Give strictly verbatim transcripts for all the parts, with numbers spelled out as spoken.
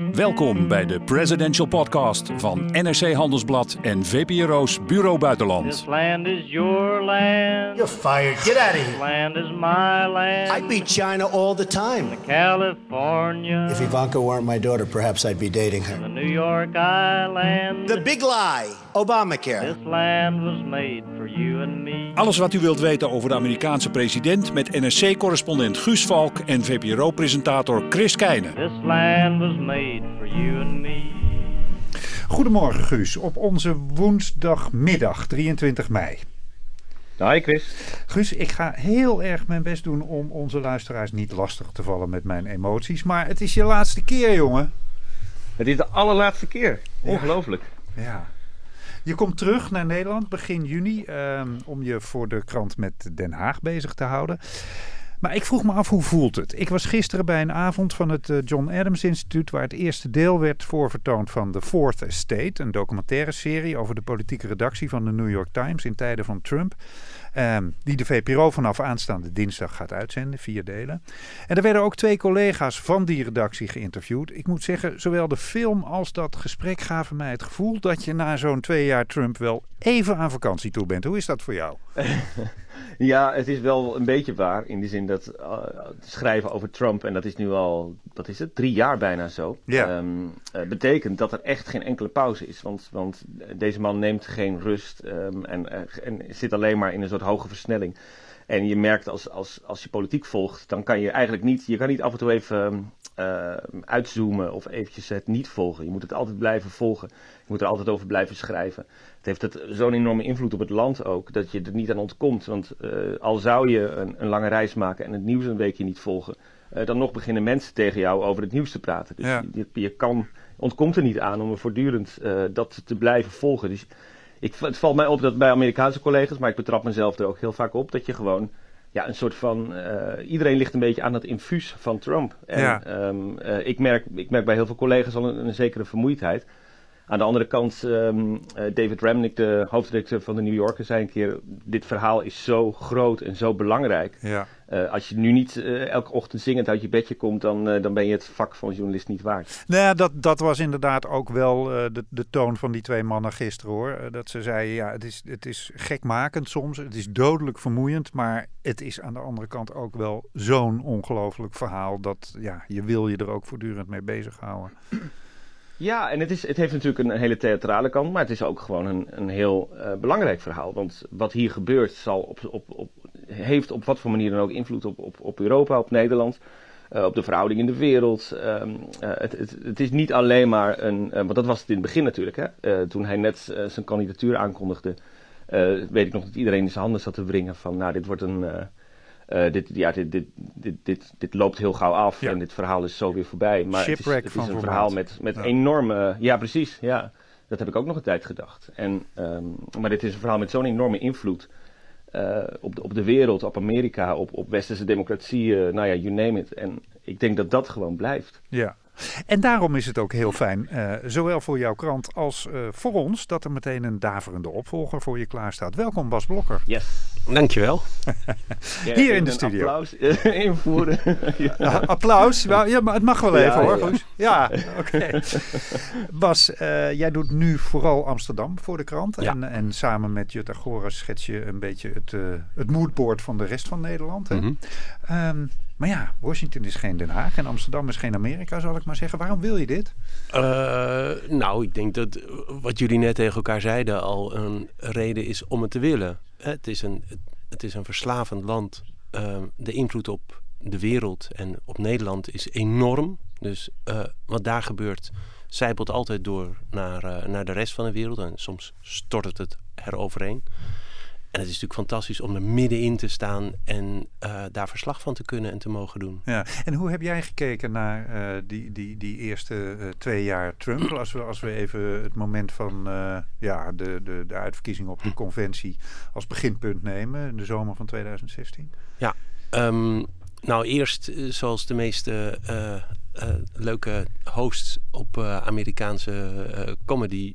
Welkom bij de Presidential Podcast van N R C Handelsblad en V P R O's Bureau Buitenland. This land is your land. You're fired. Get out of This here. land is my land. I beat China all the time. California. If Ivanka weren't my daughter, perhaps I'd be dating her. The New York Island. The big lie. Obamacare. This land was made for you and me. Alles wat u wilt weten over de Amerikaanse president met N R C-correspondent Guus Valk en V P R O-presentator Chris Keijne. This land was made for you and me. Goedemorgen Guus, op onze woensdagmiddag drieëntwintig mei. Hi Chris. Guus, ik ga heel erg mijn best doen om onze luisteraars niet lastig te vallen met mijn emoties. Maar het is je laatste keer, jongen. Het is de allerlaatste keer. Ongelooflijk. Ja. ja. Je komt terug naar Nederland begin juni um, om je voor de krant met Den Haag bezig te houden. Maar ik vroeg me af, hoe voelt het? Ik was gisteren bij een avond van het John Adams Instituut, waar het eerste deel werd voorvertoond van The Fourth Estate, een documentaire serie over de politieke redactie van de New York Times in tijden van Trump. Um, die de V P R O vanaf aanstaande dinsdag gaat uitzenden, vier delen. En er werden ook twee collega's van die redactie geïnterviewd. Ik moet zeggen, zowel de film als dat gesprek gaven mij het gevoel dat je na zo'n twee jaar Trump wel even aan vakantie toe bent. Hoe is dat voor jou? Ja, het is wel een beetje waar. In de zin dat uh, schrijven over Trump, en dat is nu al, wat is het, drie jaar bijna zo. Ja. Um, uh, betekent dat er echt geen enkele pauze is. Want, want deze man neemt geen rust um, en, uh, en zit alleen maar in een soort hoge versnelling. En je merkt als, als, als je politiek volgt, dan kan je eigenlijk niet, je kan niet af en toe even uh, uitzoomen of eventjes het niet volgen. Je moet het altijd blijven volgen. Je moet er altijd over blijven schrijven. Het heeft het zo'n enorme invloed op het land ook, dat je er niet aan ontkomt. Want uh, al zou je een, een lange reis maken en het nieuws een weekje niet volgen, uh, dan nog beginnen mensen tegen jou over het nieuws te praten. Dus ja. je, je kan, ontkomt er niet aan om er voortdurend uh, dat te blijven volgen. Dus ik, het valt mij op dat bij Amerikaanse collega's, maar ik betrap mezelf er ook heel vaak op, dat je gewoon ja, een soort van, uh, iedereen ligt een beetje aan het infuus van Trump. En ja. um, uh, ik, merk, ik merk bij heel veel collega's al een, een zekere vermoeidheid. Aan de andere kant, um, uh, David Remnick, de hoofdredacteur van de New Yorker, zei een keer, dit verhaal is zo groot en zo belangrijk. Ja. Uh, als je nu niet uh, elke ochtend zingend uit je bedje komt, dan, uh, dan ben je het vak van journalist niet waard. Nou ja, dat, dat was inderdaad ook wel uh, de, de toon van die twee mannen gisteren, hoor. Uh, dat ze zeiden, ja, het is, het is gekmakend soms, het is dodelijk vermoeiend, maar het is aan de andere kant ook wel zo'n ongelooflijk verhaal dat, ja, je wil je er ook voortdurend mee bezighouden. Ja, en het, is, het heeft natuurlijk een hele theatrale kant, maar het is ook gewoon een, een heel uh, belangrijk verhaal. Want wat hier gebeurt zal op, op, op, heeft op wat voor manier dan ook invloed op, op, op Europa, op Nederland, uh, op de verhouding in de wereld. Um, uh, het, het, het is niet alleen maar een, uh, want dat was het in het begin natuurlijk, hè? Uh, toen hij net uh, zijn kandidatuur aankondigde, uh, weet ik nog dat iedereen in zijn handen zat te wringen van, nou, dit wordt een... Uh, Uh, dit, ja, dit, dit, dit, dit, dit loopt heel gauw af ja. En dit verhaal is zo weer voorbij. Maar het is, het is een verhaal met, met ja. enorme... Ja, precies. Ja. Dat heb ik ook nog een tijd gedacht. En, um, maar dit is een verhaal met zo'n enorme invloed uh, op, de, op de wereld, op Amerika, op, op westerse democratie, uh, nou ja, you name it. En ik denk dat dat gewoon blijft. Ja. En daarom is het ook heel fijn, uh, zowel voor jouw krant als uh, voor ons, dat er meteen een daverende opvolger voor je klaar staat. Welkom Bas Blokker. Yes. Dankjewel. Ja, hier in de studio. Applaus uh, invoeren. ja. Ja, applaus? Ja, maar het mag wel even ja, hoor. Ja, ja oké. Okay. Bas, uh, jij doet nu vooral Amsterdam voor de krant. Ja. En, en samen met Jutta Goras schets je een beetje het, uh, het moodboard van de rest van Nederland. Hè? Mm-hmm. Um, maar ja, Washington is geen Den Haag en Amsterdam is geen Amerika, zal ik maar zeggen. Waarom wil je dit? Uh, nou, ik denk dat wat jullie net tegen elkaar zeiden al een reden is om het te willen. Het is een, het is een verslavend land. Uh, de invloed op de wereld en op Nederland is enorm. Dus uh, wat daar gebeurt, zijpelt altijd door naar, uh, naar de rest van de wereld. En soms stort het het eroverheen. En het is natuurlijk fantastisch om er middenin te staan en uh, daar verslag van te kunnen en te mogen doen. Ja. En hoe heb jij gekeken naar uh, die, die, die eerste uh, twee jaar Trump? Als we, als we even het moment van uh, ja, de, de, de uitverkiezing op de conventie als beginpunt nemen, in de zomer van tweeduizend zestien. Ja, um, nou eerst zoals de meeste uh, uh, leuke hosts op uh, Amerikaanse uh, comedy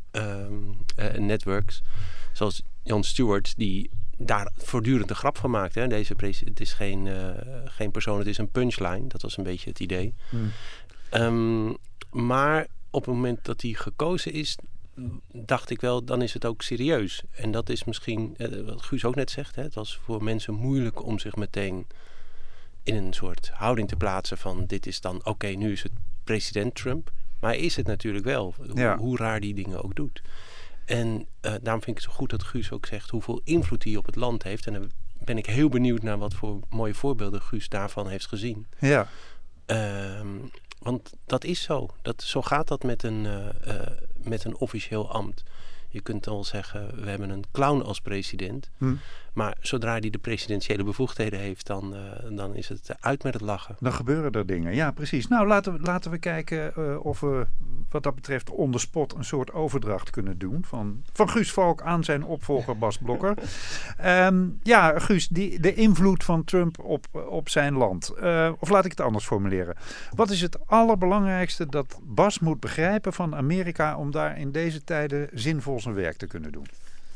um, uh, networks, zoals Jon Stewart, die daar voortdurend een grap van maakt. Hè? Deze pres- het is geen, uh, geen persoon, het is een punchline. Dat was een beetje het idee. Hmm. Um, maar op het moment dat hij gekozen is, dacht ik wel, dan is het ook serieus. En dat is misschien, uh, wat Guus ook net zegt, hè, het was voor mensen moeilijk om zich meteen in een soort houding te plaatsen van dit is dan, oké, okay, nu is het president Trump. Maar is het natuurlijk wel, ja. hoe, hoe raar die dingen ook doet. En uh, daarom vind ik het zo goed dat Guus ook zegt hoeveel invloed hij op het land heeft. En dan ben ik heel benieuwd naar wat voor mooie voorbeelden Guus daarvan heeft gezien. Ja. Um, want dat is zo. Dat, zo gaat dat met een, uh, uh, met een officieel ambt. Je kunt al zeggen, we hebben een clown als president. Hm. Maar zodra hij de presidentiële bevoegdheden heeft, dan, uh, dan is het uit met het lachen. Dan gebeuren er dingen. Ja, precies. Nou, laten we, laten we kijken uh, of we wat dat betreft on the spot een soort overdracht kunnen doen. Van, van Guus Valk aan zijn opvolger Bas Blokker. um, ja, Guus, die, de invloed van Trump op, op zijn land. Uh, of laat ik het anders formuleren. Wat is het allerbelangrijkste dat Bas moet begrijpen van Amerika om daar in deze tijden zinvol zijn werk te kunnen doen?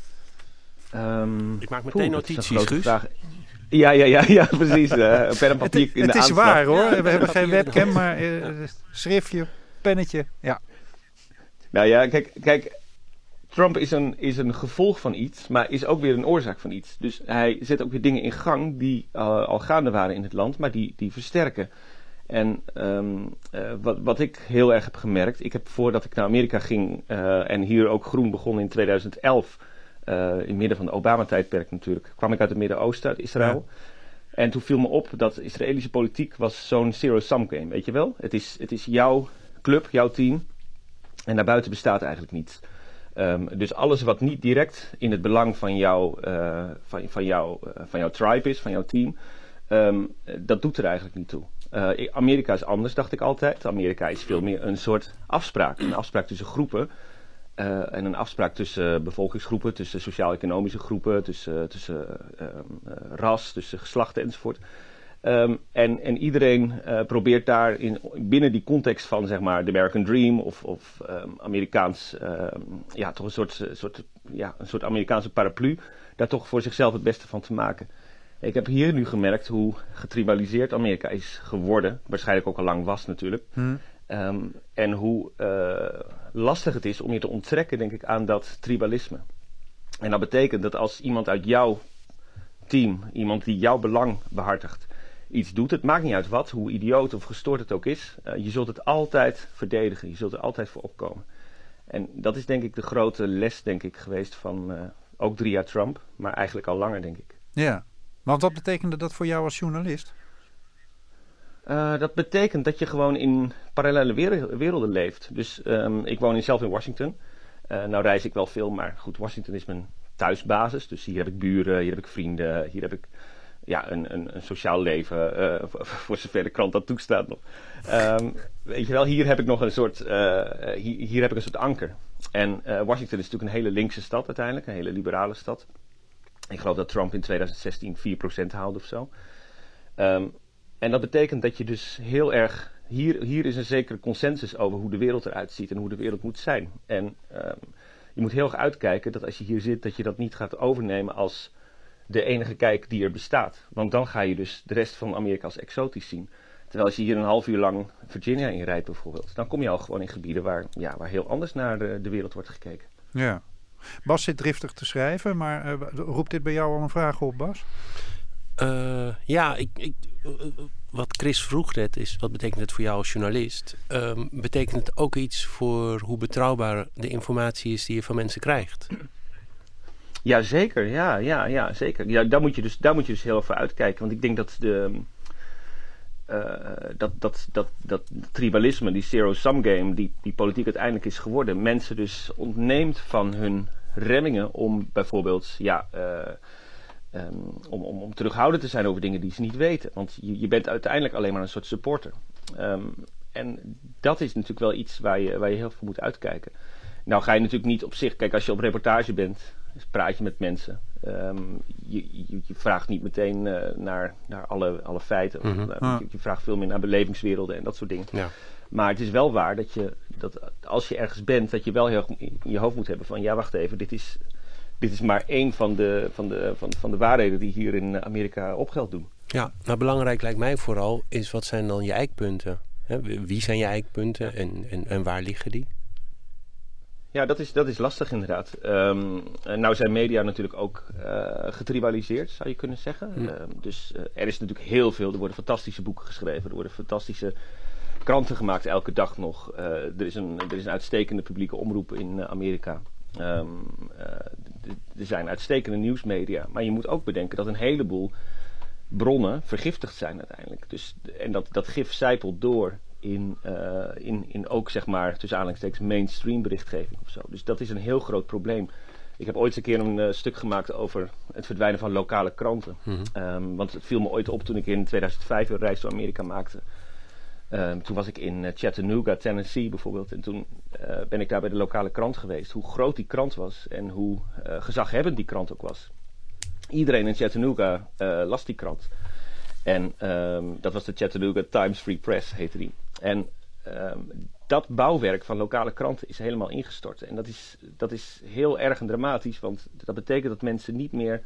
Um, ik maak meteen poeh, notities, Guus. Vraag. Ja, ja, ja, ja, precies. Uh, pen en papier het in de het is aanslag. waar hoor. Ja, we hebben geen papier webcam, maar uh, schriftje, pennetje. Ja. Nou ja, kijk, kijk Trump is een, is een gevolg van iets, maar is ook weer een oorzaak van iets. Dus hij zet ook weer dingen in gang die uh, al gaande waren in het land, maar die, die versterken. En um, uh, wat, wat ik heel erg heb gemerkt, ik heb voordat ik naar Amerika ging uh, en hier ook groen begon in tweeduizend elf... Uh, in het midden van de Obama-tijdperk natuurlijk, kwam ik uit het Midden-Oosten, uit Israël. Ja. En toen viel me op dat de Israëlische politiek was zo'n zero-sum game, weet je wel? Het is, het is jouw club, jouw team. En daarbuiten bestaat eigenlijk niets. Um, dus alles wat niet direct in het belang van, jou, uh, van, van, jou, uh, van jouw tribe is, van jouw team, um, dat doet er eigenlijk niet toe. Uh, Amerika is anders, dacht ik altijd. Amerika is veel meer een soort afspraak. Een afspraak tussen groepen. Uh, en een afspraak tussen bevolkingsgroepen, tussen sociaal-economische groepen, tussen, tussen uh, uh, ras, tussen geslachten enzovoort. Um, en, en iedereen uh, probeert daar in, binnen die context van zeg maar de American Dream of, of um, Amerikaans, uh, ja toch een soort, soort, ja, een soort Amerikaanse paraplu, daar toch voor zichzelf het beste van te maken. Ik heb hier nu gemerkt hoe getribaliseerd Amerika is geworden, waarschijnlijk ook al lang was natuurlijk. Hmm. Um, en hoe uh, lastig het is om je te onttrekken, denk ik, aan dat tribalisme. En dat betekent dat als iemand uit jouw team, iemand die jouw belang behartigt, iets doet, het maakt niet uit wat, hoe idioot of gestoord het ook is, uh, je zult het altijd verdedigen, je zult er altijd voor opkomen. En dat is denk ik de grote les, denk ik, geweest van uh, ook drie jaar Trump, maar eigenlijk al langer, denk ik. Ja, want wat betekende dat voor jou als journalist? Uh, dat betekent dat je gewoon in parallele werelden leeft. Dus um, ik woon in, zelf in Washington. Uh, nou reis ik wel veel, maar goed, Washington is mijn thuisbasis. Dus hier heb ik buren, hier heb ik vrienden, hier heb ik ja, een, een, een sociaal leven. Uh, voor, voor zover de krant dat toestaat nog. Um, weet je wel, hier heb ik nog een soort, uh, hier, hier heb ik een soort anker. En uh, Washington is natuurlijk een hele linkse stad uiteindelijk, een hele liberale stad. Ik geloof dat Trump in tweeduizend zestien vier procent haalde of zo. Um, En dat betekent dat je dus heel erg... Hier, hier is een zekere consensus over hoe de wereld eruit ziet en hoe de wereld moet zijn. En um, je moet heel erg uitkijken dat als je hier zit, dat je dat niet gaat overnemen als de enige kijk die er bestaat. Want dan ga je dus de rest van Amerika als exotisch zien. Terwijl als je hier een half uur lang Virginia inrijdt bijvoorbeeld, dan kom je al gewoon in gebieden waar, ja, waar heel anders naar de, de wereld wordt gekeken. Ja. Bas zit driftig te schrijven, maar uh, roept dit bij jou al een vraag op, Bas? Uh, ja, ik, ik, uh, wat Chris vroeg net is, wat betekent het voor jou als journalist? Um, betekent het ook iets voor hoe betrouwbaar de informatie is die je van mensen krijgt? Ja, zeker. Ja, ja, ja, zeker. Ja, daar, moet je dus, daar moet je dus heel erg voor uitkijken. Want ik denk dat de, uh, dat, dat, dat, dat tribalisme, die zero-sum game, die, die politiek uiteindelijk is geworden, mensen dus ontneemt van hun remmingen om bijvoorbeeld, ja... Uh, Um, om, om, om terughoudend te zijn over dingen die ze niet weten. Want je, je bent uiteindelijk alleen maar een soort supporter. Um, en dat is natuurlijk wel iets waar je, waar je heel veel moet uitkijken. Nou ga je natuurlijk niet op zich... Kijk, als je op reportage bent, dus praat je met mensen. Um, je, je, je vraagt niet meteen uh, naar, naar alle, alle feiten. Mm-hmm. uh, je, je vraagt veel meer naar belevingswerelden en dat soort dingen. Ja. Maar het is wel waar dat je... dat als je ergens bent, dat je wel heel erg in je hoofd moet hebben van... Ja, wacht even, dit is... Dit is maar één van de, van, de, van, van de waarheden die hier in Amerika op geld doen. Ja, nou belangrijk lijkt mij vooral is wat zijn dan je eikpunten? Hè, wie zijn je eikpunten en, en, en waar liggen die? Ja, dat is, dat is lastig inderdaad. Um, nou zijn media natuurlijk ook uh, getribaliseerd, zou je kunnen zeggen. Mm. Um, dus uh, er is natuurlijk heel veel. Er worden fantastische boeken geschreven. Er worden fantastische kranten gemaakt elke dag nog. Uh, er, is een, er is een uitstekende publieke omroep in uh, Amerika. Um, uh, d- er zijn uitstekende nieuwsmedia. Maar je moet ook bedenken dat een heleboel bronnen vergiftigd zijn uiteindelijk. Dus, en dat, dat gif zijpelt door in, uh, in, in ook zeg maar tussen aanhalingstekens mainstream berichtgeving of zo. Dus dat is een heel groot probleem. Ik heb ooit eens een keer een uh, stuk gemaakt over het verdwijnen van lokale kranten. Mm-hmm. Um, want het viel me ooit op toen ik in tweeduizend vijf een reis door Amerika maakte. Um, toen was ik in uh, Chattanooga, Tennessee bijvoorbeeld. En toen uh, ben ik daar bij de lokale krant geweest. Hoe groot die krant was en hoe uh, gezaghebbend die krant ook was. Iedereen in Chattanooga uh, las die krant. En um, dat was de Chattanooga Times Free Press, heette die. En um, dat bouwwerk van lokale kranten is helemaal ingestort. En dat is, dat is heel erg en dramatisch, want dat betekent dat mensen niet meer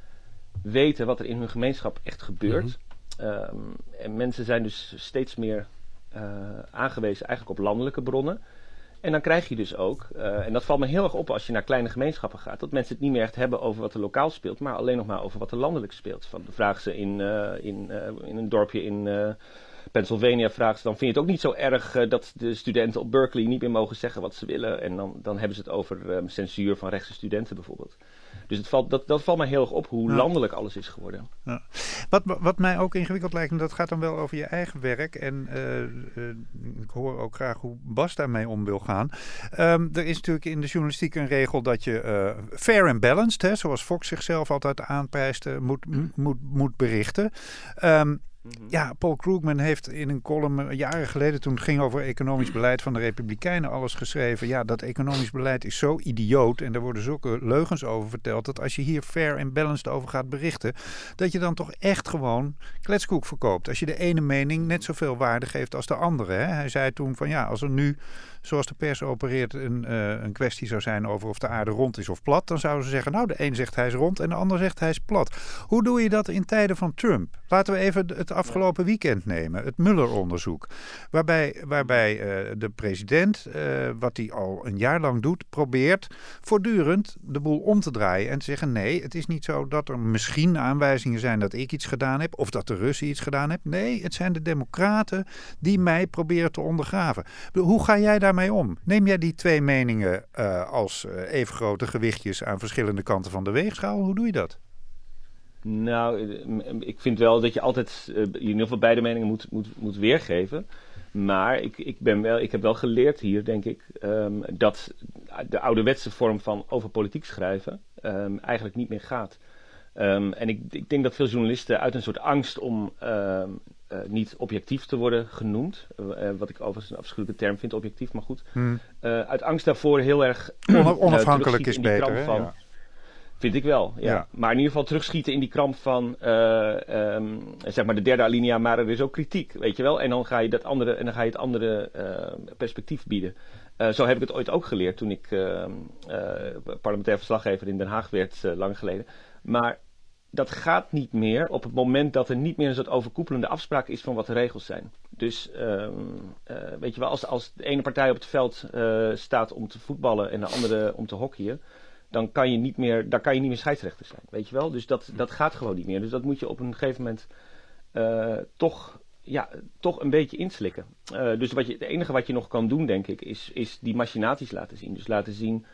weten wat er in hun gemeenschap echt gebeurt. Mm-hmm. Um, en mensen zijn dus steeds meer uh, aangewezen eigenlijk op landelijke bronnen. En dan krijg je dus ook, uh, en dat valt me heel erg op als je naar kleine gemeenschappen gaat, dat mensen het niet meer echt hebben over wat er lokaal speelt, maar alleen nog maar over wat er landelijk speelt. Van, vraag ze in, uh, in, uh, in een dorpje in uh, Pennsylvania, vraag ze dan, vind je het ook niet zo erg uh, dat de studenten op Berkeley niet meer mogen zeggen wat ze willen? En dan, dan hebben ze het over um, censuur van rechtse studenten bijvoorbeeld. Dus het valt, dat, dat valt mij heel erg op hoe ja. landelijk alles is geworden. Ja. Wat, wat mij ook ingewikkeld lijkt, en dat gaat dan wel over je eigen werk. En uh, uh, ik hoor ook graag hoe Bas daarmee om wil gaan. Um, er is natuurlijk in de journalistiek een regel dat je uh, fair and balanced, hè, zoals Fox zichzelf altijd aanprijst, uh, moet, m- moet, moet berichten. Um, Ja, Paul Krugman heeft in een column jaren geleden, toen het ging over economisch beleid van de Republikeinen, alles geschreven. Ja, dat economisch beleid is zo idioot en er worden zulke leugens over verteld, dat als je hier fair en balanced over gaat berichten, dat je dan toch echt gewoon kletskoek verkoopt. Als je de ene mening net zoveel waarde geeft als de andere. Hè? Hij zei toen van ja, als er nu, zoals de pers opereert, een, uh, een kwestie zou zijn over of de aarde rond is of plat, dan zouden ze zeggen, nou, de een zegt hij is rond en de ander zegt hij is plat. Hoe doe je dat in tijden van Trump? Laten we even het afgelopen weekend nemen, het Mueller-onderzoek. Waarbij, waarbij uh, de president, uh, wat hij al een jaar lang doet, probeert voortdurend de boel om te draaien en te zeggen, nee, het is niet zo dat er misschien aanwijzingen zijn dat ik iets gedaan heb of dat de Russen iets gedaan hebben. Nee, het zijn de democraten die mij proberen te ondergraven. Hoe ga jij daarmee om? Neem jij die twee meningen uh, als uh, even grote gewichtjes aan verschillende kanten van de weegschaal? Hoe doe je dat? Nou, ik vind wel dat je altijd uh, in ieder geval beide meningen moet, moet, moet weergeven. Maar ik, ik, ben wel, ik heb wel geleerd hier, denk ik, um, dat de ouderwetse vorm van over politiek schrijven um, eigenlijk niet meer gaat. Um, en ik, ik denk dat veel journalisten uit een soort angst om um, uh, niet objectief te worden genoemd, uh, wat ik overigens een afschuwelijke term vind, objectief, maar goed. Hmm. Uh, uit angst daarvoor heel erg Onaf- onafhankelijk is beter, hè? Van, ja. Vind ik wel, ja. ja. Maar in ieder geval terugschieten in die kramp van, uh, um, zeg maar de derde alinea, maar er is ook kritiek, weet je wel. En dan ga je, dat andere, en dan ga je het andere uh, perspectief bieden. Uh, zo heb ik het ooit ook geleerd toen ik uh, uh, parlementair verslaggever in Den Haag werd, uh, lang geleden. Maar dat gaat niet meer op het moment dat er niet meer een soort overkoepelende afspraak is van wat de regels zijn. Dus um, uh, weet je wel, als, als de ene partij op het veld uh, staat om te voetballen en de andere om te hockeyen, dan kan je niet meer, daar kan je niet meer scheidsrechter zijn, weet je wel. Dus dat, dat gaat gewoon niet meer. Dus dat moet je op een gegeven moment uh, toch, ja, toch een beetje inslikken. Uh, dus wat je, het enige wat je nog kan doen, denk ik, is, is die machinaties laten zien. Dus laten zien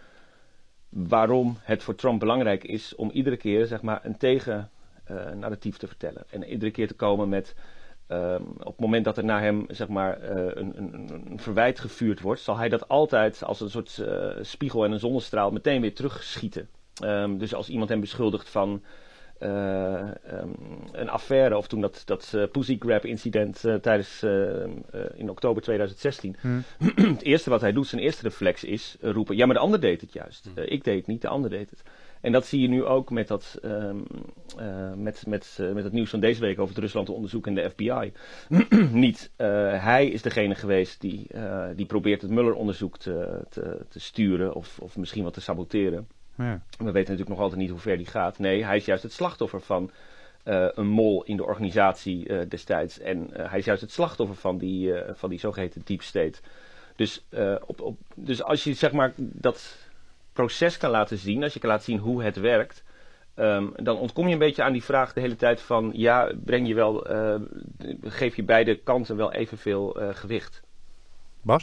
waarom het voor Trump belangrijk is om iedere keer, zeg maar, een tegennarratief uh, te vertellen. En iedere keer te komen met, um, op het moment dat er naar hem, zeg maar, uh, een, een, een verwijt gevuurd wordt, zal hij dat altijd als een soort uh, spiegel en een zonnestraal meteen weer terugschieten. Um, dus als iemand hem beschuldigt van uh, um, een affaire, of toen dat, dat uh, Pussy Grab incident uh, tijdens uh, uh, in oktober tweeduizend zestien. Hmm. Het eerste wat hij doet, zijn eerste reflex is uh, roepen, ja, maar de ander deed het juist. Hmm. Uh, ik deed het niet, de ander deed het. En dat zie je nu ook met, dat, um, uh, met, met, uh, met het nieuws van deze week over het Rusland-onderzoek en de F B I. Niet. Uh, hij is degene geweest die, uh, die probeert het Mueller-onderzoek te, te, te sturen of, of misschien wat te saboteren. Ja. We weten natuurlijk nog altijd niet hoe ver die gaat. Nee, hij is juist het slachtoffer van uh, een mol in de organisatie uh, destijds. En uh, hij is juist het slachtoffer van die, uh, van die zogeheten deep state. Dus, uh, op, op, dus als je zeg maar dat proces kan laten zien, als je kan laten zien hoe het werkt, um, dan ontkom je een beetje aan die vraag de hele tijd van, ja, breng je wel, uh, geef je beide kanten wel evenveel uh, gewicht. Bas?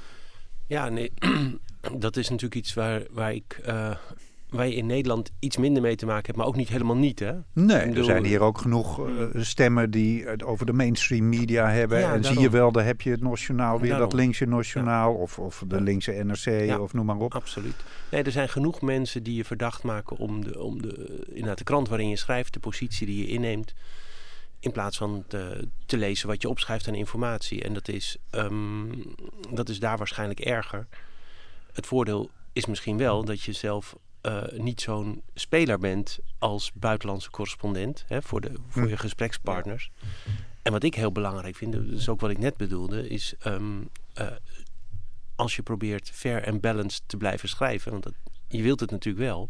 Ja, nee, dat is natuurlijk iets waar, waar ik... Uh, waar je in Nederland iets minder mee te maken hebt, maar ook niet helemaal niet, hè? Nee, bedoel, er zijn hier ook genoeg uh, stemmen die het over de mainstream media hebben. Ja, en daarom. zie je wel, daar heb je het Nationaal weer, Daarom. dat linkse Nationaal, ja. of, of de linkse N R C, ja, of noem maar op. Absoluut. Nee, er zijn genoeg mensen die je verdacht maken om de, om de, inderdaad de krant waarin je schrijft, de positie die je inneemt, in plaats van te, te lezen wat je opschrijft aan informatie. En dat is, um, dat is daar waarschijnlijk erger. Het voordeel is misschien wel dat je zelf Uh, niet zo'n speler bent als buitenlandse correspondent, hè, voor, de, voor je gesprekspartners. En wat ik heel belangrijk vind, dat is ook wat ik net bedoelde, is um, uh, als je probeert fair en balanced te blijven schrijven, want dat, je wilt het natuurlijk wel,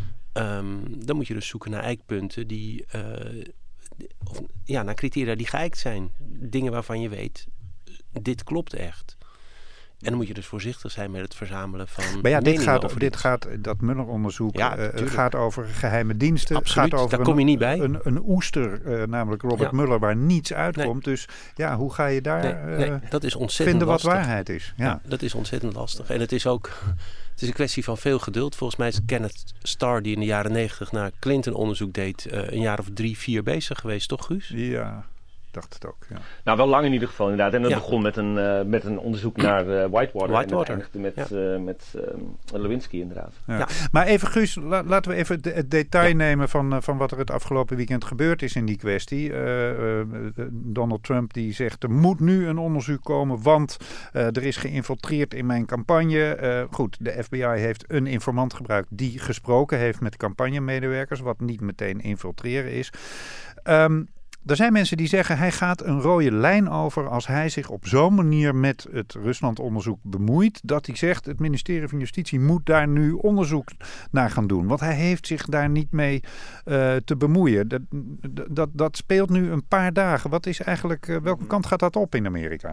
um, dan moet je dus zoeken naar eikpunten die, uh, of, ja, naar criteria die geëikt zijn. Dingen waarvan je weet, dit klopt echt. En dan moet je dus voorzichtig zijn met het verzamelen van Maar ja, dit gaat, over dit gaat, dat Mueller-onderzoek ja, uh, gaat over geheime diensten. Absoluut, gaat over daar een, kom je niet bij. Een, een oester, uh, namelijk Robert ja. Mueller, waar niets uitkomt. Nee. Dus ja, hoe ga je daar nee, nee, uh, dat is ontzettend vinden wat lastig. waarheid is? Ja. ja, dat is ontzettend lastig. En het is ook het is een kwestie van veel geduld. Volgens mij is Kenneth Starr, die in de jaren negentig naar Clinton onderzoek deed, uh, een jaar of drie, vier bezig geweest, toch Guus? Ja. dacht het ook, ja. Nou, wel lang in ieder geval inderdaad. En dat ja. begon met een, uh, met een onderzoek naar uh, Whitewater. Whitewater. En dat eindigde met, ja. uh, met uh, Lewinsky inderdaad. Ja. Ja. Maar even Guus, la, laten we even de, het detail ja. nemen van, uh, van wat er het afgelopen weekend gebeurd is in die kwestie. Uh, uh, Donald Trump die zegt er moet nu een onderzoek komen, want uh, er is geïnfiltreerd in mijn campagne. Uh, goed, de F B I heeft een informant gebruikt die gesproken heeft met campagnemedewerkers, wat niet meteen infiltreren is. Um, Er zijn mensen die zeggen hij gaat een rode lijn over als hij zich op zo'n manier met het Rusland-onderzoek bemoeit, dat hij zegt het ministerie van Justitie moet daar nu onderzoek naar gaan doen. Want hij heeft zich daar niet mee uh, te bemoeien. Dat, dat, dat speelt nu een paar dagen. Wat is eigenlijk, uh, welke kant gaat dat op in Amerika?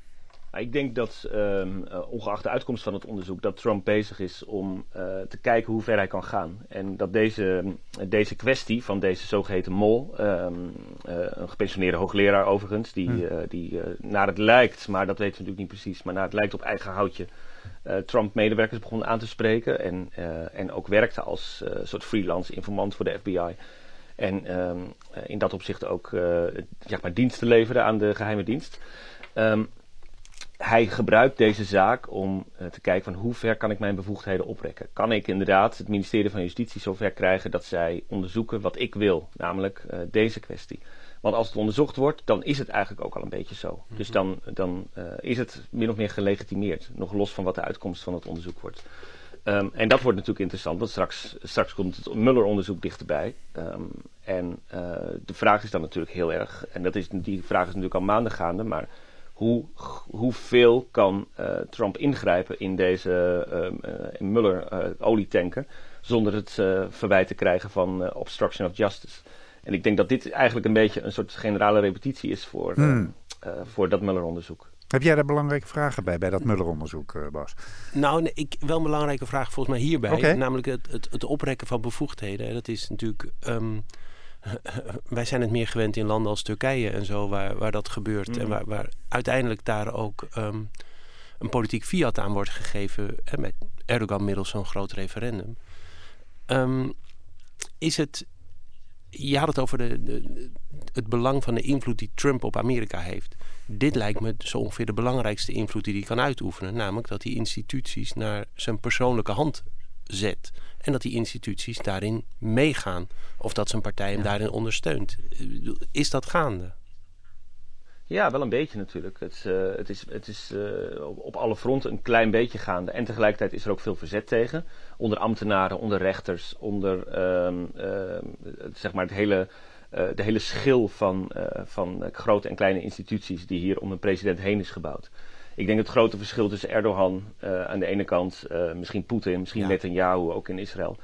Ik denk dat, um, uh, ongeacht de uitkomst van het onderzoek, dat Trump bezig is om uh, te kijken hoe ver hij kan gaan. En dat deze, deze kwestie van deze zogeheten mol, um, uh, een gepensioneerde hoogleraar overigens, die, uh, die uh, naar het lijkt, maar dat weten we natuurlijk niet precies, maar naar het lijkt op eigen houtje, uh, Trump-medewerkers begon aan te spreken en, uh, en ook werkte als uh, soort freelance informant voor de F B I. En um, in dat opzicht ook uh, zeg maar diensten leverde aan de geheime dienst. Um, Hij gebruikt deze zaak om uh, te kijken van hoe ver kan ik mijn bevoegdheden oprekken. Kan ik inderdaad het ministerie van Justitie zover krijgen dat zij onderzoeken wat ik wil, namelijk uh, deze kwestie. Want als het onderzocht wordt, dan is het eigenlijk ook al een beetje zo. Mm-hmm. Dus dan, dan uh, is het min of meer gelegitimeerd, nog los van wat de uitkomst van het onderzoek wordt. Um, en dat wordt natuurlijk interessant, want straks, straks komt het Mueller-onderzoek dichterbij. Um, en uh, de vraag is dan natuurlijk heel erg, en dat is, die vraag is natuurlijk al maanden gaande, maar Hoe, hoeveel kan uh, Trump ingrijpen in deze uh, uh, Mueller-olietanker uh, zonder het uh, verwijt te krijgen van uh, obstruction of justice? En ik denk dat dit eigenlijk een beetje een soort generale repetitie is voor, uh, hmm. uh, voor dat Mueller-onderzoek. Heb jij daar belangrijke vragen bij, bij dat Mueller-onderzoek, uh, Bas? Nou, nee, ik, wel een belangrijke vraag volgens mij hierbij. Okay. Namelijk het, het, het oprekken van bevoegdheden. Dat is natuurlijk... Um, wij zijn het meer gewend in landen als Turkije en zo, waar, waar dat gebeurt. Mm. En waar, waar uiteindelijk daar ook um, een politiek fiat aan wordt gegeven, hè, met Erdogan middels zo'n groot referendum. Um, is het... Je had het over de, de, het belang van de invloed die Trump op Amerika heeft. Dit lijkt me zo ongeveer de belangrijkste invloed die hij kan uitoefenen. Namelijk dat hij instituties naar zijn persoonlijke hand zet. En dat die instituties daarin meegaan. Of dat zijn partij hem ja. daarin ondersteunt. Is dat gaande? Ja, wel een beetje natuurlijk. Het, uh, het is, het is uh, op alle fronten een klein beetje gaande. En tegelijkertijd is er ook veel verzet tegen. Onder ambtenaren, onder rechters, onder um, uh, zeg maar het hele, uh, de hele schil van, uh, van grote en kleine instituties die hier om een president heen is gebouwd. Ik denk het grote verschil tussen Erdogan uh, aan de ene kant, uh, misschien Poetin, misschien ja. Netanyahu ook in Israël.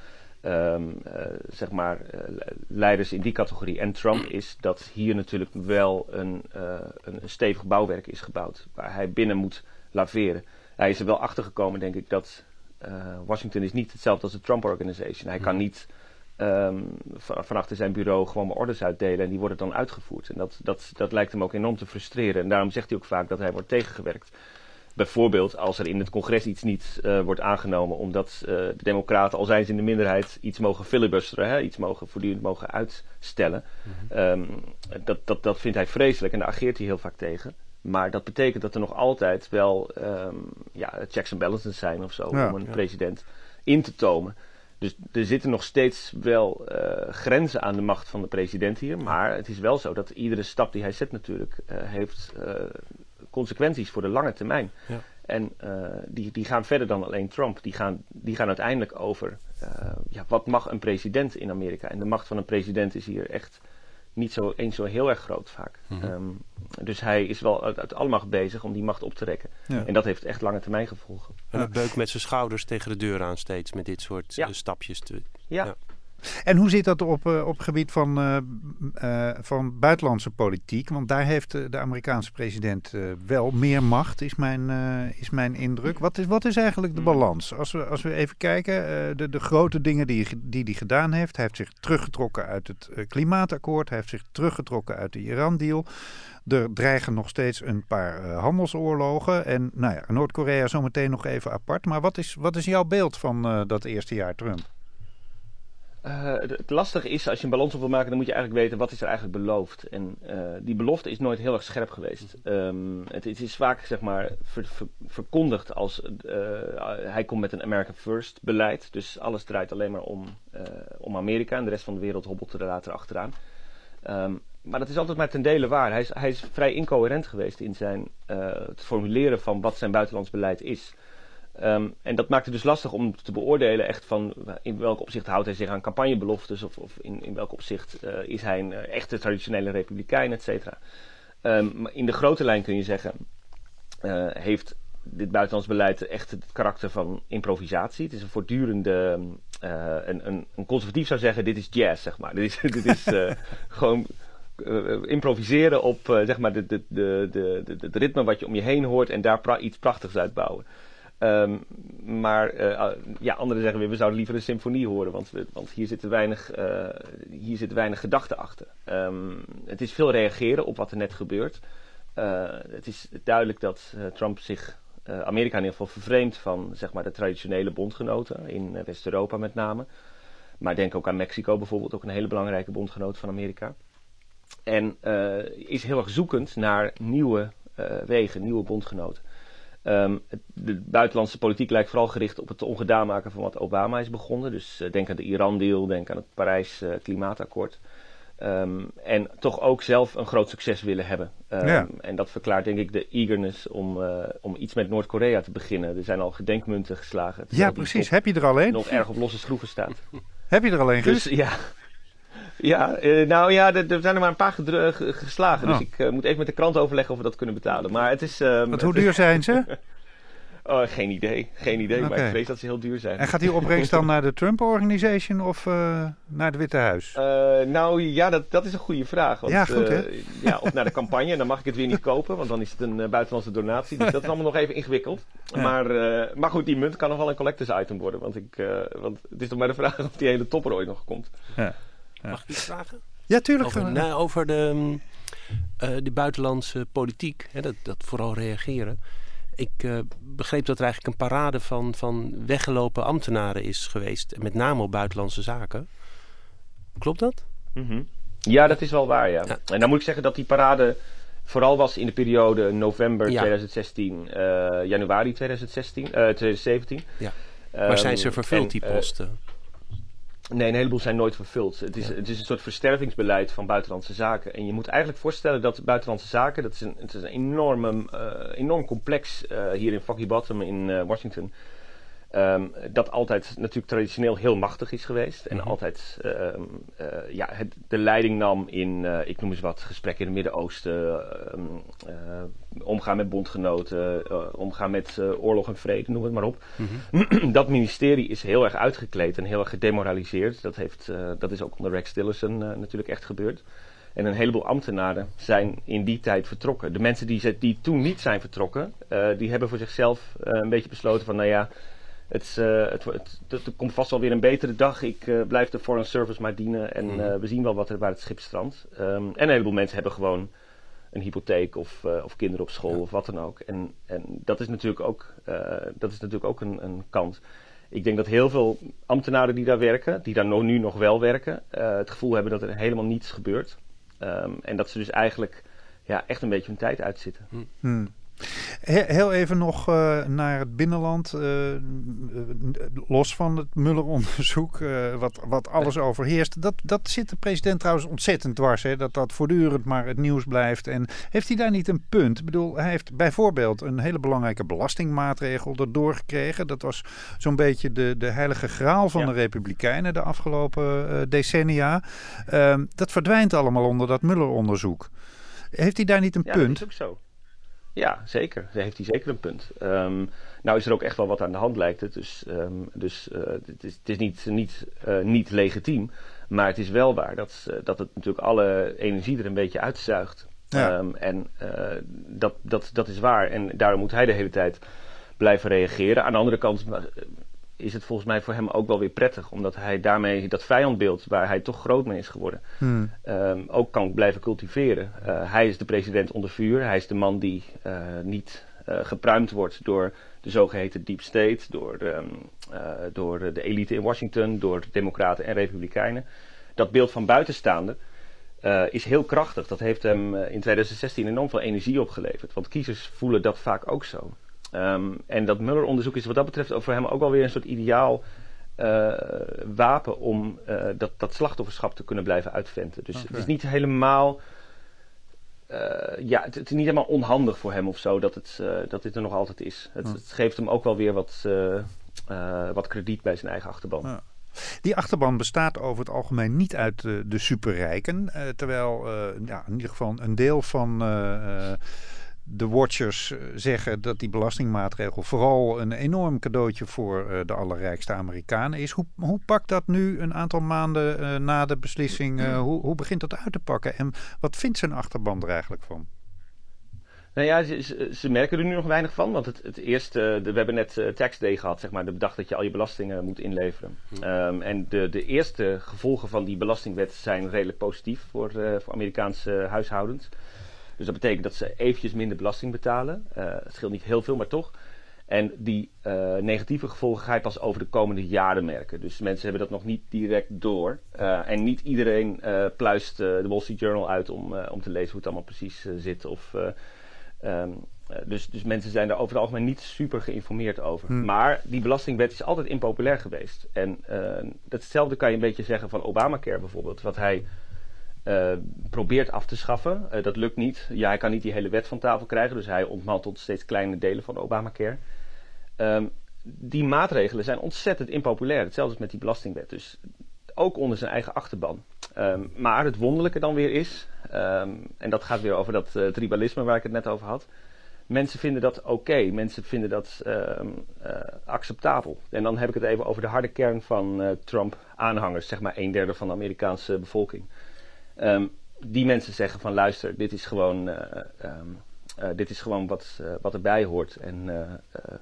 um, uh, zeg maar uh, leiders in die categorie en Trump is dat hier natuurlijk wel een, uh, een stevig bouwwerk is gebouwd waar hij binnen moet laveren. Hij is er wel achter gekomen, denk ik, dat uh, Washington is niet hetzelfde als de Trump Organization. Hij kan niet um, van, van achter zijn bureau gewoon maar orders uitdelen en die worden dan uitgevoerd. En dat, dat, dat lijkt hem ook enorm te frustreren. En daarom zegt hij ook vaak dat hij wordt tegengewerkt. Bijvoorbeeld als er in het congres iets niet uh, wordt aangenomen omdat uh, de democraten, al zijn ze in de minderheid, iets mogen filibusteren, hè, iets mogen voortdurend mogen uitstellen. Mm-hmm. Um, dat, dat, dat vindt hij vreselijk en daar ageert hij heel vaak tegen. Maar dat betekent dat er nog altijd wel um, ja, checks and balances zijn of zo, ja, om een ja. president in te tomen. Dus er zitten nog steeds wel uh, grenzen aan de macht van de president hier. Maar het is wel zo dat iedere stap die hij zet natuurlijk uh, heeft uh, consequenties voor de lange termijn. Ja. En uh, die, die gaan verder dan alleen Trump. Die gaan, die gaan uiteindelijk over uh, ja, wat mag een president in Amerika. En de macht van een president is hier echt niet zo eens zo heel erg groot vaak. Mm-hmm. Um, dus hij is wel uit, uit alle macht bezig om die macht op te rekken. Ja. En dat heeft echt lange termijn gevolgen. En hij beukt met zijn schouders tegen de deur aan steeds met dit soort ja. uh, stapjes. Te, ja. ja. En hoe zit dat op, uh, op het gebied van, uh, uh, van buitenlandse politiek? Want daar heeft uh, de Amerikaanse president uh, wel meer macht, is mijn, uh, is mijn indruk. Wat is, wat is eigenlijk de balans? Als we, als we even kijken, uh, de, de grote dingen die hij die die gedaan heeft. Hij heeft zich teruggetrokken uit het uh, klimaatakkoord. Hij heeft zich teruggetrokken uit de Iran-deal. Er dreigen nog steeds een paar uh, handelsoorlogen. En nou ja, Noord-Korea zometeen nog even apart. Maar wat is, wat is jouw beeld van uh, dat eerste jaar Trump? Uh, het lastige is, als je een balans op wil maken, dan moet je eigenlijk weten wat is er eigenlijk beloofd. En uh, die belofte is nooit heel erg scherp geweest. Um, het, het is vaak, zeg maar, ver, ver, verkondigd als uh, hij komt met een America First beleid. Dus alles draait alleen maar om, uh, om Amerika en de rest van de wereld hobbelt er later achteraan. Um, maar dat is altijd maar ten dele waar. Hij is, hij is vrij incoherent geweest in zijn, uh, het formuleren van wat zijn buitenlands beleid is. Um, en dat maakt het dus lastig om te beoordelen echt van in welk opzicht houdt hij zich aan campagnebeloftes of, of in, in welk opzicht uh, is hij een uh, echte traditionele republikein, et cetera. Um, maar in de grote lijn kun je zeggen, uh, heeft dit buitenlands beleid echt het karakter van improvisatie. Het is een voortdurende, uh, een, een, een conservatief zou zeggen, dit is jazz, zeg maar. Dit is, dit is uh, gewoon uh, improviseren op uh, zeg maar de, de, de, de, de, de ritme wat je om je heen hoort en daar pra- iets prachtigs uitbouwen. Um, maar uh, ja, anderen zeggen weer, we zouden liever een symfonie horen, want, want hier zit weinig, uh, hier zit weinig gedachte achter. Um, het is veel reageren op wat er net gebeurt. Uh, het is duidelijk dat uh, Trump zich, uh, Amerika in ieder geval, vervreemdt van zeg maar, de traditionele bondgenoten, in uh, West-Europa met name. Maar denk ook aan Mexico bijvoorbeeld, ook een hele belangrijke bondgenoot van Amerika. En uh, is heel erg zoekend naar nieuwe uh, wegen, nieuwe bondgenoten. Um, de buitenlandse politiek lijkt vooral gericht op het ongedaan maken van wat Obama is begonnen. Dus uh, denk aan de Iran-deal, denk aan het Parijs uh, klimaatakkoord. Um, en toch ook zelf een groot succes willen hebben. Um, ja. En dat verklaart denk ik de eagerness om, uh, om iets met Noord-Korea te beginnen. Er zijn al gedenkmunten geslagen. Ja, precies. Heb je er al een? Nog erg op losse schroeven staat. Heb je er al een, dus, ja. Ja, uh, nou ja, er, er zijn er maar een paar gedru- geslagen. Oh. Dus ik uh, moet even met de krant overleggen of we dat kunnen betalen. Maar het is... Um, Wat, hoe duur zijn ze? Oh, geen idee, geen idee, okay. Maar ik vrees dat ze heel duur zijn. En gaat die opbrengst dan naar de Trump Organization of uh, naar het Witte Huis? Uh, nou ja, dat, dat is een goede vraag. Want, ja, goed hè? Uh, ja, of naar de campagne, en dan mag ik het weer niet kopen, want dan is het een uh, buitenlandse donatie. Dus dat is allemaal nog even ingewikkeld. Ja. Maar, uh, maar goed, die munt kan nog wel een collectors item worden, want, ik, uh, want het is toch maar de vraag of die hele topper ooit nog komt. Ja. Ja. Mag ik iets vragen? Ja, tuurlijk. Over, nou, over de, uh, de buitenlandse politiek, hè, dat, dat vooral reageren. Ik uh, begreep dat er eigenlijk een parade van, van weggelopen ambtenaren is geweest. Met name op buitenlandse zaken. Klopt dat? Mm-hmm. Ja, dat is wel waar, ja. ja. En dan moet ik zeggen dat die parade vooral was in de periode november ja. twintig zestien, uh, januari twintig zestien, uh, twintig zeventien. Ja. Maar um, zijn ze vervuld, en, die posten? Uh, Nee, een heleboel zijn nooit vervuld. Het is, ja. het is een soort verstervingsbeleid van buitenlandse zaken. En je moet eigenlijk voorstellen dat buitenlandse zaken, dat is een, het is een enorme, uh, enorm complex uh, hier in Foggy Bottom in uh, Washington. Um, dat altijd natuurlijk traditioneel heel machtig is geweest. En Mm-hmm. altijd um, uh, ja, het, de leiding nam in, uh, ik noem eens wat, gesprekken in het Midden-Oosten. Um, uh, omgaan met bondgenoten, uh, omgaan met uh, oorlog en vrede, noem het maar op. Mm-hmm. Dat ministerie is heel erg uitgekleed en heel erg gedemoraliseerd. Dat, heeft, uh, dat is ook onder Rex Tillerson uh, natuurlijk echt gebeurd. En een heleboel ambtenaren zijn in die tijd vertrokken. De mensen die, die toen niet zijn vertrokken, uh, die hebben voor zichzelf uh, een beetje besloten van, nou ja, het, uh, het, het, het, er komt vast wel weer een betere dag. Ik uh, blijf de Foreign Service maar dienen en uh, we zien wel wat er, waar het schip strandt. Um, en een heleboel mensen hebben gewoon een hypotheek of, uh, of kinderen op school, ja, of wat dan ook. En, en dat is natuurlijk ook, uh, dat is natuurlijk ook een, een kant. Ik denk dat heel veel ambtenaren die daar werken, die daar no, nu nog wel werken, uh, het gevoel hebben dat er helemaal niets gebeurt. Um, en dat ze dus eigenlijk ja, echt een beetje hun tijd uitzitten. Hmm. Heel even nog uh, naar het binnenland. Uh, los van het Mueller-onderzoek, uh, wat, wat alles overheerst. Dat, dat zit de president trouwens ontzettend dwars. Hè? Dat dat voortdurend maar het nieuws blijft. En heeft hij daar niet een punt? Ik bedoel, hij heeft bijvoorbeeld een hele belangrijke belastingmaatregel erdoor gekregen. Dat was zo'n beetje de, de heilige graal van ja. de Republikeinen de afgelopen uh, decennia. Uh, dat verdwijnt allemaal onder dat Mueller-onderzoek. Heeft hij daar niet een ja, punt? Dat is ook zo. Ja, zeker. Daar heeft hij zeker een punt. Um, nou is er ook echt wel wat aan de hand, lijkt het. Dus, um, dus uh, het is, het is niet, niet, uh, niet legitiem. Maar het is wel waar dat, uh, dat het natuurlijk alle energie er een beetje uitzuigt. Ja. Um, en uh, dat, dat, dat is waar. En daarom moet hij de hele tijd blijven reageren. Aan de andere kant is het volgens mij voor hem ook wel weer prettig. Omdat hij daarmee dat vijandbeeld, waar hij toch groot mee is geworden, hmm. um, ook kan blijven cultiveren. Uh, hij is de president onder vuur. Hij is de man die uh, niet uh, gepruimd wordt door de zogeheten deep state, door, um, uh, door de elite in Washington, door democraten en republikeinen. Dat beeld van buitenstaande uh, is heel krachtig. Dat heeft hem uh, in twintig zestien enorm veel energie opgeleverd. Want kiezers voelen dat vaak ook zo. Um, en dat Mueller-onderzoek is wat dat betreft voor hem ook wel weer een soort ideaal uh, wapen om uh, dat, dat slachtofferschap te kunnen blijven uitventen. Dus okay. Het is niet helemaal, uh, ja, het, het is niet helemaal onhandig voor hem of zo dat, het, uh, dat dit er nog altijd is. Het, ja. het geeft hem ook wel weer wat, uh, uh, wat krediet bij zijn eigen achterban. Ja. Die achterban bestaat over het algemeen niet uit uh, de superrijken, uh, terwijl uh, ja, in ieder geval een deel van Uh, uh, de watchers zeggen dat die belastingmaatregel vooral een enorm cadeautje voor uh, de allerrijkste Amerikanen is. Hoe, hoe pakt dat nu een aantal maanden uh, na de beslissing? Uh, hoe, hoe begint dat uit te pakken? En wat vindt zijn achterban er eigenlijk van? Nou ja, ze, ze merken er nu nog weinig van. Want het, het eerste, de, we hebben net uh, tax day gehad, zeg maar, de dag dat je al je belastingen moet inleveren. Um, en de, de eerste gevolgen van die belastingwet zijn redelijk positief voor, uh, voor Amerikaanse huishoudens. Dus dat betekent dat ze eventjes minder belasting betalen. Uh, het scheelt niet heel veel, maar toch. En die uh, negatieve gevolgen ga je pas over de komende jaren merken. Dus mensen hebben dat nog niet direct door. Uh, en niet iedereen uh, pluist uh, de Wall Street Journal uit om, uh, om te lezen hoe het allemaal precies uh, zit. Of, uh, um, uh, dus, dus mensen zijn daar over het algemeen niet super geïnformeerd over. Hmm. Maar die belastingwet is altijd impopulair geweest. En uh, datzelfde kan je een beetje zeggen van Obamacare bijvoorbeeld. Wat hij Uh, probeert af te schaffen. Uh, dat lukt niet. Ja, hij kan niet die hele wet van tafel krijgen, dus hij ontmantelt steeds kleine delen van Obamacare. Um, die maatregelen zijn ontzettend impopulair. Hetzelfde is met die belastingwet. Dus ook onder zijn eigen achterban. Um, maar het wonderlijke dan weer is, um, en dat gaat weer over dat uh, tribalisme waar ik het net over had. Mensen vinden dat oké. Okay. Mensen vinden dat um, uh, acceptabel. En dan heb ik het even over de harde kern van uh, Trump-aanhangers. Zeg maar een derde van de Amerikaanse bevolking. Um, die mensen zeggen van luister, dit is gewoon, uh, um, uh, dit is gewoon wat, uh, wat erbij hoort. En uh, uh,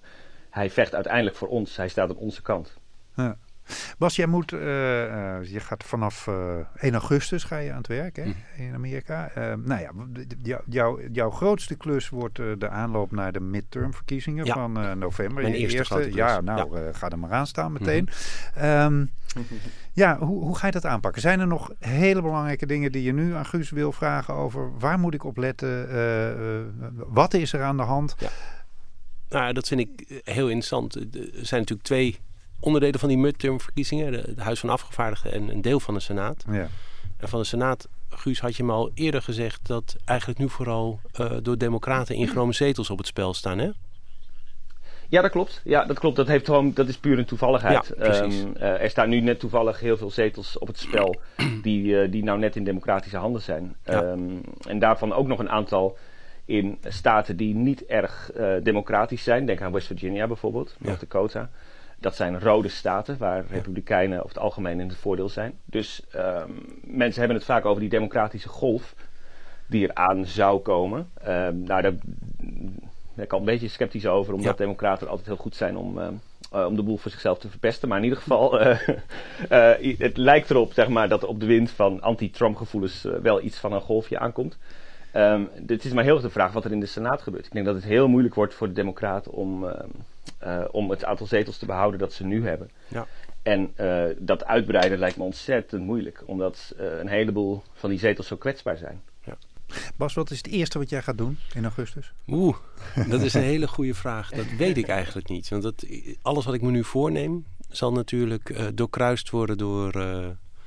hij vecht uiteindelijk voor ons. Hij staat aan onze kant. Ja. Bas, jij moet, uh, uh, je gaat vanaf uh, één augustus ga je aan het werk, hè, in Amerika. Uh, nou ja, jou, jou, jouw grootste klus wordt uh, de aanloop naar de midtermverkiezingen ja. van uh, november. Mijn je eerste, eerste grote klus. Ja, nou, ja. Uh, ga er maar aan staan meteen. Mm-hmm. Um, ja, hoe, hoe ga je dat aanpakken? Zijn er nog hele belangrijke dingen die je nu aan Guus wil vragen over waar moet ik op letten? Uh, uh, wat is er aan de hand? Ja. Nou, dat vind ik heel interessant. Er zijn natuurlijk twee onderdelen van die midtermverkiezingen. Het Huis van Afgevaardigden en een deel van de Senaat. Ja. En van de Senaat, Guus, had je me al eerder gezegd dat eigenlijk nu vooral uh, door democraten ingenomen zetels op het spel staan, hè? Ja, dat klopt. Ja, dat klopt. Dat, heeft gewoon, dat is puur een toevalligheid. Ja, precies. Um, uh, er staan nu net toevallig heel veel zetels op het spel die, uh, die nou net in democratische handen zijn. Ja. Um, en daarvan ook nog een aantal in staten die niet erg uh, democratisch zijn. Denk aan West Virginia bijvoorbeeld, North Ja. Dakota. Dat zijn rode staten waar republikeinen over het algemeen in het voordeel zijn. Dus um, mensen hebben het vaak over die democratische golf die eraan zou komen. Um, nou, daar ben ik al een beetje sceptisch over, omdat Ja. democraten altijd heel goed zijn om, uh, uh, om de boel voor zichzelf te verpesten. Maar in ieder geval, uh, uh, het lijkt erop zeg maar, dat op de wind van anti-Trump gevoelens uh, wel iets van een golfje aankomt. Um, het is maar heel erg de vraag wat er in de Senaat gebeurt. Ik denk dat het heel moeilijk wordt voor de democraten om, uh, uh, om het aantal zetels te behouden dat ze nu hebben. Ja. En uh, dat uitbreiden lijkt me ontzettend moeilijk, omdat uh, een heleboel van die zetels zo kwetsbaar zijn. Bas, wat is het eerste wat jij gaat doen in augustus? Oeh, dat is een hele goede vraag. Dat weet ik eigenlijk niet. Want dat, alles wat ik me nu voorneem, zal natuurlijk uh, doorkruist worden door uh,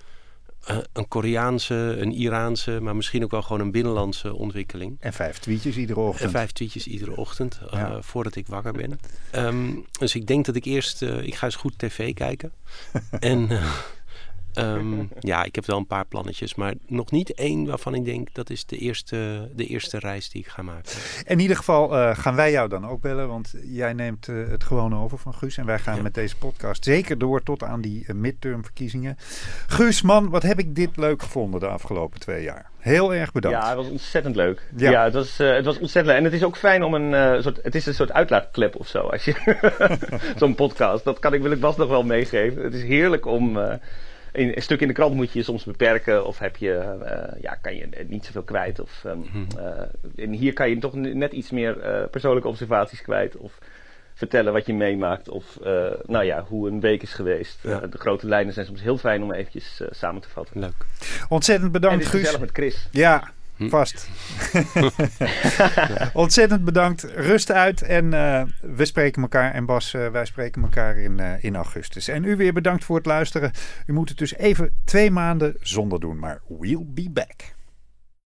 uh, een Koreaanse, een Iraanse, maar misschien ook wel gewoon een binnenlandse ontwikkeling. En vijf tweetjes iedere ochtend. En vijf tweetjes iedere ochtend, uh, Ja. voordat ik wakker ben. Um, dus ik denk dat ik eerst, uh, ik ga eens goed tv kijken. en uh, um, ja, ik heb wel een paar plannetjes, maar nog niet één waarvan ik denk dat is de eerste, de eerste reis die ik ga maken. In ieder geval uh, gaan wij jou dan ook bellen, want jij neemt uh, het gewoon over van Guus. En wij gaan Ja. met deze podcast zeker door tot aan die uh, midtermverkiezingen. Guus, man, wat heb ik dit leuk gevonden de afgelopen twee jaar. Heel erg bedankt. Ja, het was ontzettend leuk. Ja. Ja, het, was, uh, het was ontzettend leuk. En het is ook fijn om een uh, soort... Het is een soort uitlaatklep of zo. Als je zo'n podcast, dat kan ik, wil ik Bas nog wel meegeven. Het is heerlijk om... Uh, in, een stuk in de krant moet je je soms beperken. Of heb je, uh, ja, kan je niet zoveel kwijt. Of, um, uh, en hier kan je toch net iets meer uh, persoonlijke observaties kwijt. Of vertellen wat je meemaakt. Of uh, nou ja, hoe een week is geweest. Ja. Uh, de grote lijnen zijn soms heel fijn om eventjes uh, samen te vatten. Leuk. Ontzettend En bedankt, het is Guus. gezellig met Chris. Ja, vast. Ontzettend bedankt. Rust uit en uh, we spreken elkaar. En Bas, uh, wij spreken elkaar in, uh, in augustus. En u weer bedankt voor het luisteren. U moet het dus even twee maanden zonder doen, maar we'll be back.